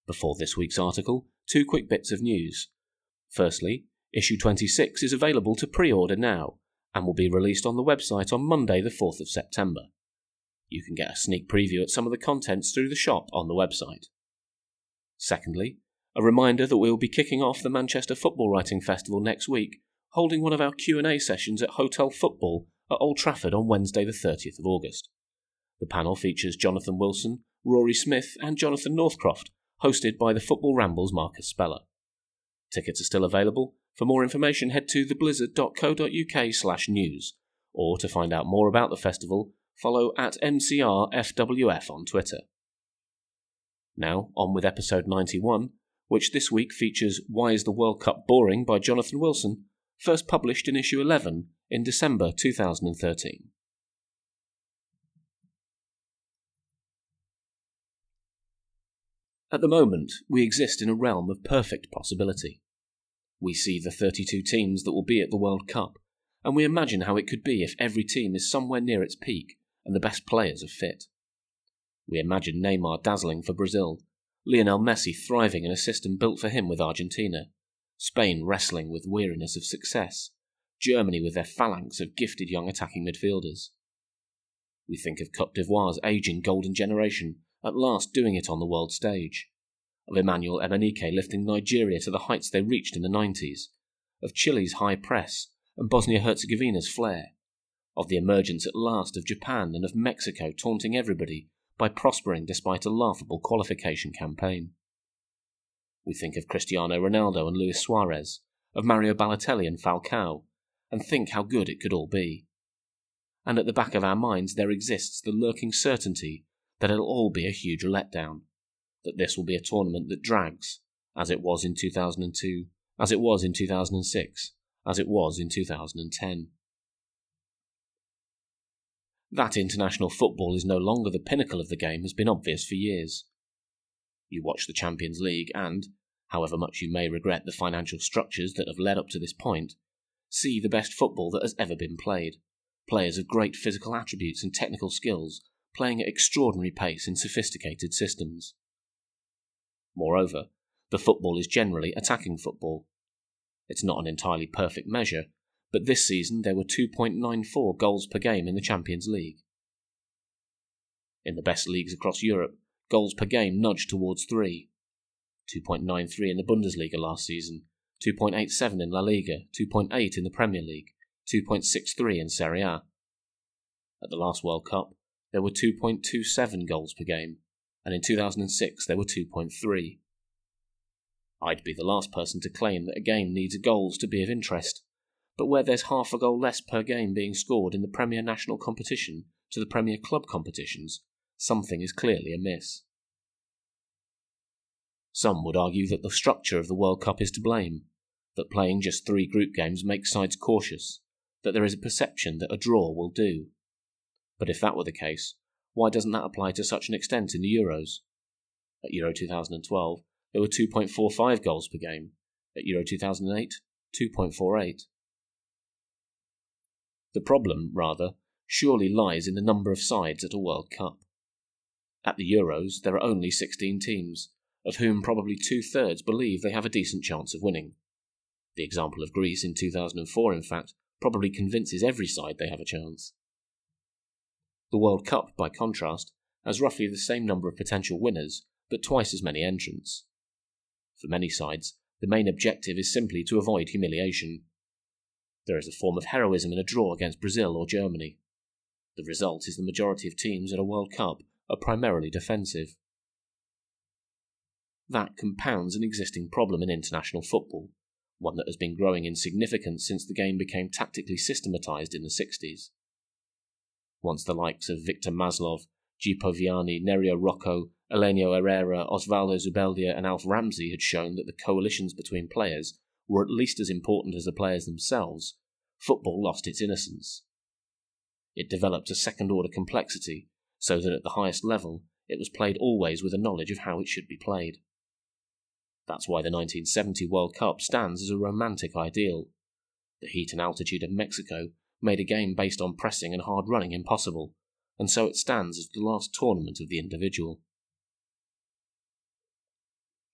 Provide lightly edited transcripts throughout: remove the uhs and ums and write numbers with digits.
Before this week's article, 2 quick bits of news. Firstly, issue 26 is available to pre-order now and will be released on the website on Monday the 4th of September. You can get a sneak preview at some of the contents through the shop on the website. Secondly, a reminder that we will be kicking off the Manchester Football Writing Festival next week, holding one of our Q&A sessions at Hotel Football at Old Trafford on Wednesday the 30th of August. The panel features Jonathan Wilson, Rory Smith and Jonathan Northcroft, hosted by the Football Ramble's Marcus Speller. Tickets are still available. For more information, head to theblizzard.co.uk/news, or to find out more about the festival, follow @MCRFWF on Twitter. Now, on with episode 91, which this week features Why is the World Cup Boring by Jonathan Wilson, first published in issue 11 in December 2013. At the moment, we exist in a realm of perfect possibility. We see the 32 teams that will be at the World Cup, and we imagine how it could be if every team is somewhere near its peak and the best players are fit. We imagine Neymar dazzling for Brazil, Lionel Messi thriving in a system built for him with Argentina, Spain wrestling with weariness of success, Germany with their phalanx of gifted young attacking midfielders. We think of Côte d'Ivoire's ageing golden generation at last doing it on the world stage, of Emmanuel Emenike lifting Nigeria to the heights they reached in the 90s, of Chile's high press and Bosnia-Herzegovina's flair, of the emergence at last of Japan and of Mexico taunting everybody by prospering despite a laughable qualification campaign. We think of Cristiano Ronaldo and Luis Suarez, of Mario Balotelli and Falcao, and think how good it could all be. And at the back of our minds there exists the lurking certainty that it'll all be a huge letdown, that this will be a tournament that drags, as it was in 2002, as it was in 2006, as it was in 2010. That international football is no longer the pinnacle of the game has been obvious for years. You watch the Champions League and, however much you may regret the financial structures that have led up to this point, see the best football that has ever been played, players of great physical attributes and technical skills, playing at extraordinary pace in sophisticated systems. Moreover, the football is generally attacking football. It's not an entirely perfect measure, but this season there were 2.94 goals per game in the Champions League. In the best leagues across Europe, goals per game nudged towards 3. 2.93 in the Bundesliga last season, 2.87 in La Liga, 2.8 in the Premier League, 2.63 in Serie A. At the last World Cup, there were 2.27 goals per game, and in 2006 there were 2.3. I'd be the last person to claim that a game needs goals to be of interest, but where there's half a goal less per game being scored in the Premier National competition to the Premier Club competitions, something is clearly amiss. Some would argue that the structure of the World Cup is to blame, that playing just 3 group games makes sides cautious, that there is a perception that a draw will do. But if that were the case, why doesn't that apply to such an extent in the Euros? At Euro 2012, there were 2.45 goals per game. At Euro 2008, 2.48. The problem, rather, surely lies in the number of sides at a World Cup. At the Euros, there are only 16 teams, of whom probably 2/3 believe they have a decent chance of winning. The example of Greece in 2004, in fact, probably convinces every side they have a chance. The World Cup, by contrast, has roughly the same number of potential winners, but twice as many entrants. For many sides, the main objective is simply to avoid humiliation. There is a form of heroism in a draw against Brazil or Germany. The result is the majority of teams at a World Cup are primarily defensive. That compounds an existing problem in international football, one that has been growing in significance since the game became tactically systematized in the 60s. Once the likes of Victor Maslov, Gipo Viani, Nerio Rocco, Elenio Herrera, Osvaldo Zubeldia and Alf Ramsey had shown that the coalitions between players were at least as important as the players themselves, football lost its innocence. It developed a second-order complexity, so that at the highest level it was played always with a knowledge of how it should be played. That's why the 1970 World Cup stands as a romantic ideal. The heat and altitude of Mexico made a game based on pressing and hard running impossible, and so it stands as the last tournament of the individual.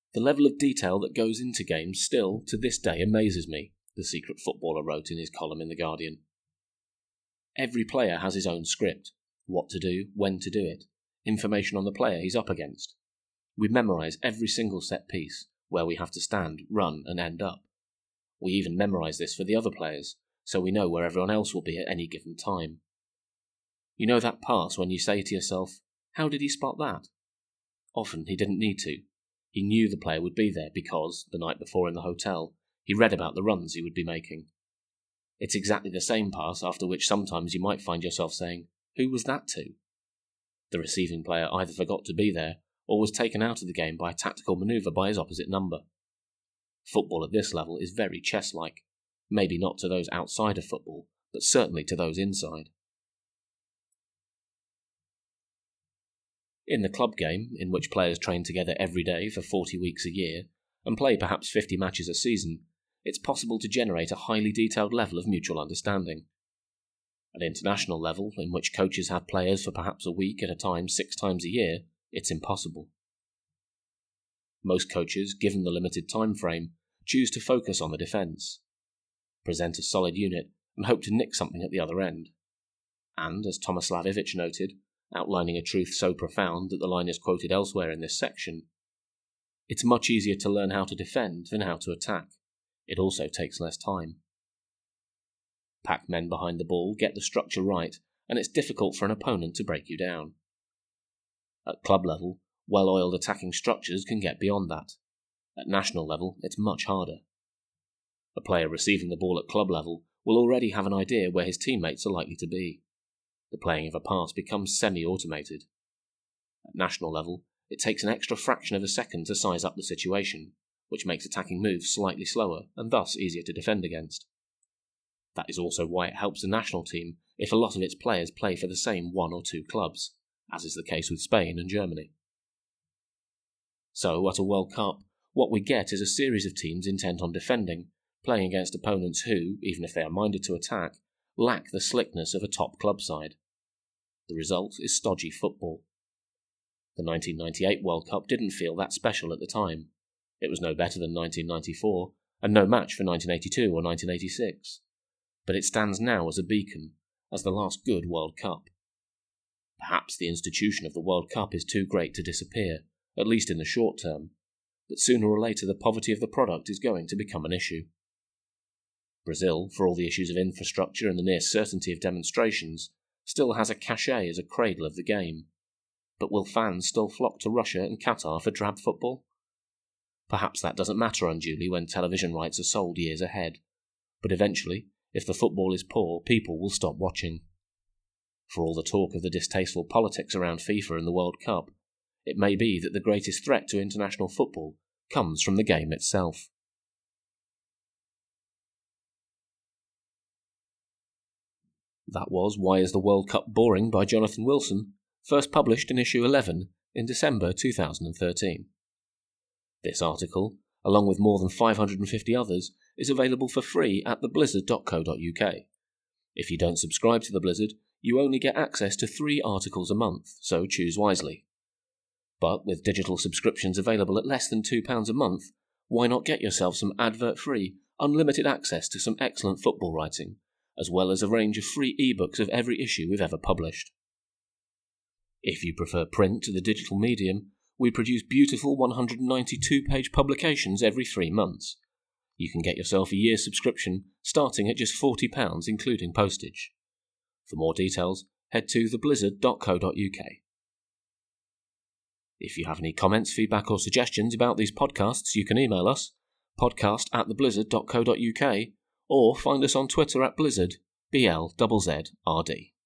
The level of detail that goes into games still, to this day, amazes me, the secret footballer wrote in his column in The Guardian. Every player has his own script, what to do, when to do it, information on the player he's up against. We memorise every single set piece, where we have to stand, run and end up. We even memorise this for the other players, so we know where everyone else will be at any given time. You know that pass when you say to yourself, how did he spot that? Often he didn't need to. He knew the player would be there because, the night before in the hotel, he read about the runs he would be making. It's exactly the same pass after which sometimes you might find yourself saying, who was that to? The receiving player either forgot to be there or was taken out of the game by a tactical manoeuvre by his opposite number. Football at this level is very chess-like, maybe not to those outside of football, but certainly to those inside. In the club game, in which players train together every day for 40 weeks a year, and play perhaps 50 matches a season, it's possible to generate a highly detailed level of mutual understanding. At international level, in which coaches have players for perhaps a week at a time 6 times a year, it's impossible. Most coaches, given the limited time frame, choose to focus on the defence, present a solid unit, and hope to nick something at the other end. And, as Thomas Slavovich noted, outlining a truth so profound that the line is quoted elsewhere in this section, it's much easier to learn how to defend than how to attack. It also takes less time. Pack men behind the ball get the structure right, and it's difficult for an opponent to break you down. At club level, well-oiled attacking structures can get beyond that. At national level, it's much harder. A player receiving the ball at club level will already have an idea where his teammates are likely to be. The playing of a pass becomes semi-automated. At national level, it takes an extra fraction of a second to size up the situation, which makes attacking moves slightly slower and thus easier to defend against. That is also why it helps the national team if a lot of its players play for the same 1 or 2 clubs, as is the case with Spain and Germany. So, at a World Cup, what we get is a series of teams intent on defending, playing against opponents who, even if they are minded to attack, lack the slickness of a top club side. The result is stodgy football. The 1998 World Cup didn't feel that special at the time. It was no better than 1994, and no match for 1982 or 1986. But it stands now as a beacon, as the last good World Cup. Perhaps the institution of the World Cup is too great to disappear, at least in the short term, but sooner or later the poverty of the product is going to become an issue. Brazil, for all the issues of infrastructure and the near certainty of demonstrations, still has a cachet as a cradle of the game. But will fans still flock to Russia and Qatar for drab football? Perhaps that doesn't matter unduly when television rights are sold years ahead, but eventually, if the football is poor, people will stop watching. For all the talk of the distasteful politics around FIFA and the World Cup, it may be that the greatest threat to international football comes from the game itself. That was Why is the World Cup Boring by Jonathan Wilson, first published in issue 11 in December 2013. This article, along with more than 550 others, is available for free at theblizzard.co.uk. If you don't subscribe to The Blizzard, you only get access to 3 articles a month, so choose wisely. But with digital subscriptions available at less than £2 a month, why not get yourself some advert-free, unlimited access to some excellent football writing, as well as a range of free ebooks of every issue we've ever published. If you prefer print to the digital medium, we produce beautiful 192-page publications every 3 months. You can get yourself a year's subscription starting at just £40 including postage. For more details, head to theblizzard.co.uk. If you have any comments, feedback or suggestions about these podcasts, you can email us, podcast@theblizzard.co.uk, or find us on Twitter at Blizzard, BLZZRD.